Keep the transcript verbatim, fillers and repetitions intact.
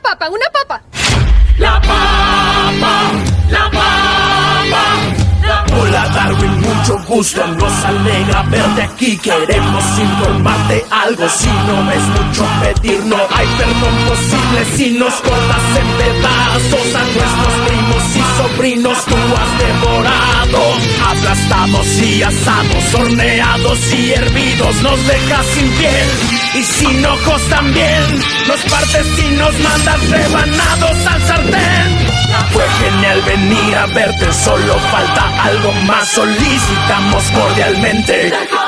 papa, una papa. La papa, la papa, la papa. Hola Darwin, mucho gusto, nos alegra verte aquí. Queremos informarte algo, si no es mucho pedir, no hay perdón posible si nos cortas en pedazos. A nuestros primos y sobrinos tú has devorado, aplastados y asados, horneados y hervidos, nos dejas sin piel y sin ojos también. Nos partes y nos mandas rebanados al sartén. Fue genial venir a verte, solo falta algo más. Solicitamos cordialmente